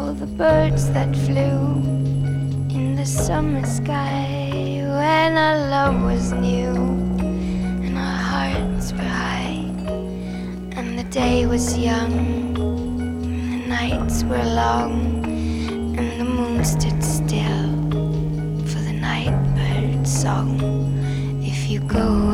all the birds that flew in the summer sky when our love was new and our hearts were high and the day was young and the nights were long and the moon stood still for the night bird's song. If you go